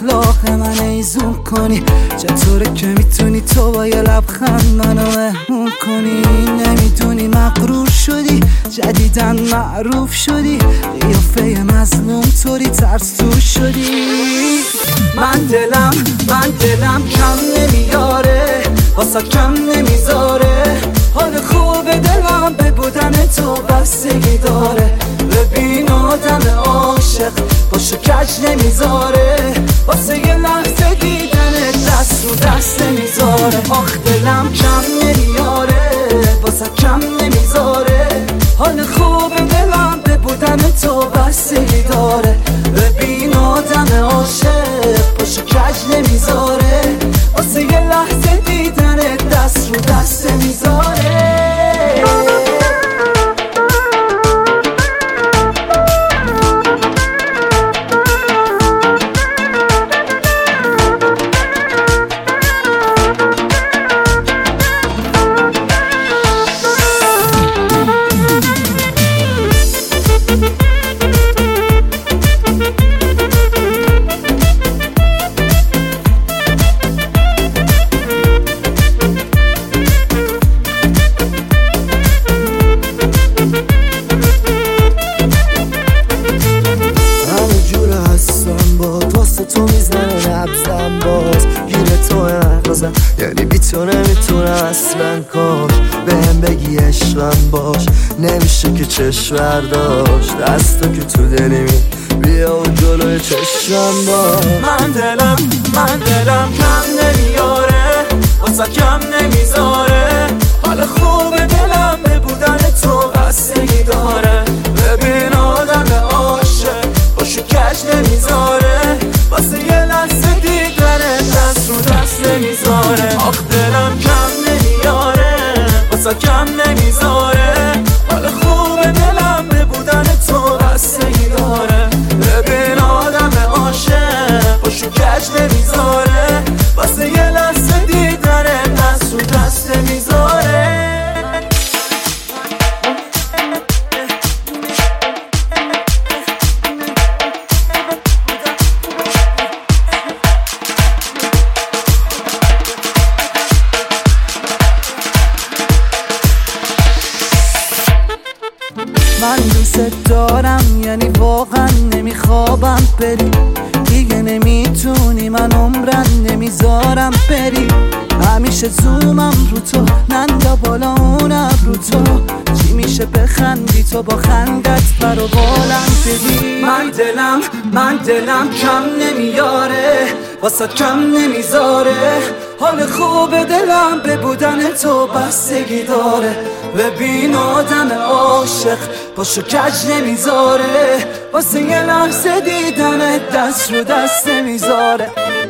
اخلاق من ایزون کنی؟ چطوره که میتونی تو با یه لبخند منو مهمون کنی؟ نمیدونی مغرور شدی، جدیدن معروف شدی، قیافه مظلوم طوری ترسو شدی. من دلم کم نمیاره، واسه کم نمیذاره، حال خوب دلم به بودن تو بستگی داره. ببین آدم عاشق باشو کج نمیذاره، واسه یه لحظه دیدن دست رو دست نمیذاره. آخ دلم کم نمیاره، واسه کم نمیذاره، حال خوب دلم به بودن تو بستگی داره. ببین آدم عاشق باشو کج نمیذاره، واسه یه لحظه دیدن دست رو دست نمیذاره. تو میزنه نبزم باز گیره تو نقضم، یعنی بی تو نمیتونه اصلا کاش بهم بگی عشقم باش. نمیشه که چشم برداشت دستو که تو دلی می بیا و جلوی چشم باش. من دلم کم نمیاره، واسه کم نمیذاره، حال خوب دلم به بودن تو بستگی داره. ببین آدم عاشق باشو کج نمیذاره، واسه یه لحظه دیدن دست رو دست نمیذاره. آخ دلم کم نمیاره، واسه کم نمیذاره، حال خوب دلم به بودن تو بستگی داره. ببین آدم عاشق باشو کج نمیذاره، واسه یه لحظه دیدن دست رو دست نمیذاره. من دوست دارم، یعنی واقعا نمیخوابم بری، دیگه نمیتونی من عمرم نمیذارم بری. همیشه زومم رو تو، نندا بالا اونم رو تو، چی میشه بخندی تو با خندت برو بالم بدی. من دلم کم نمیاره، واسه کم نمیذاره، حال خوب دلم به بودن تو بستگی داره. ببین آدم عاشق باشو کج نمیذاره، واسه یه لحظه دیدن دست رو دست نمیذاره.